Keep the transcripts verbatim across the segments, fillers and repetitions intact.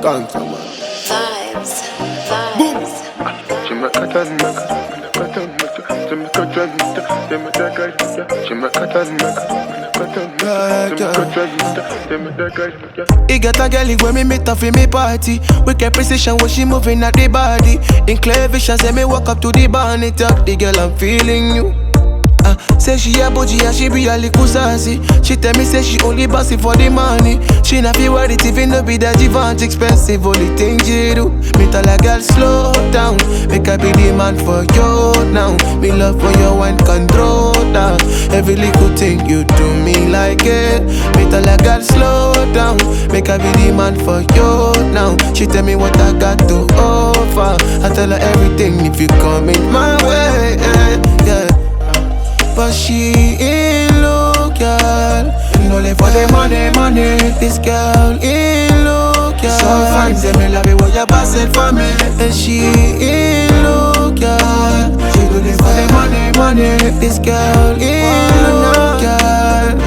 Gangsta man. Vibes, vibes. Jamaica Jamaica, Jamaica Jamaica, Jamaica Jamaica. He get a girl when me meet her for me party. Wicked precision when she moving at the body. In clear vision say me walk up to the bar and talk the girl I'm feeling you. Uh, say she a bougie and she be a little sassy. She tell me say she only bossy for the money. She not feel worried if it no be that Givenchy expensive. Only thing she do, me tell a girl slow down. Make her be the man for you now. Me love when you want control down. Every little thing you do me like it. Me tell a girl slow down. Make her be the man for you now. She tell me what I got to offer. I tell her everything if you come in my way, yeah. But she ain't look, girl. You know, live for the money, money. This girl ain't look, girl. So fine, say me love it when you pass it for me. And she ain't look, girl. She do this for the money, money. This girl ain't look, girl.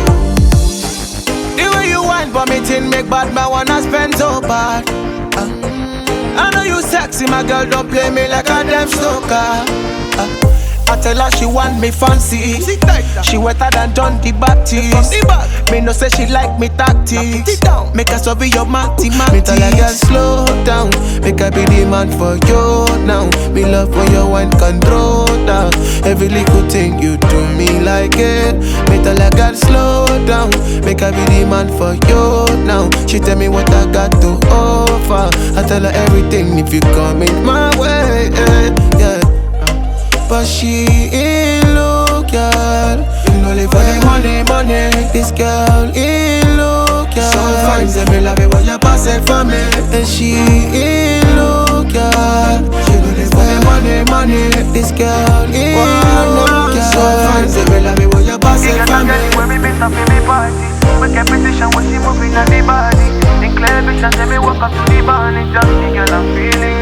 The way you want for me, thing make bad man wanna spend so bad. uh, I know you sexy, my girl, don't play me like a damn stalker. uh, I tell her she want me fancy. She wetter than John the Baptist. Me no say she like me tactics. Make her so be your matty matty. Me tell her girl slow down. Make her be the man for you now. Me love when you want control down. Every little thing you do me like it. Me tell her girl slow down. Make her be the man for you now. She tell me what I got to offer. I tell her everything if you come in my way, yeah. But she ain't look, girl. You know live for the money, money. This girl ain't look, girl. So fine, say me love it when you pass it for me. And she ain't look, girl. She do this for the money, money. This girl ain't look, girl. So fine, say me love it when you pass it for me. When we meet up in me party, we get position when she moving at the body. In clear vision, say me walk up to the bar and just the girl I'm feeling.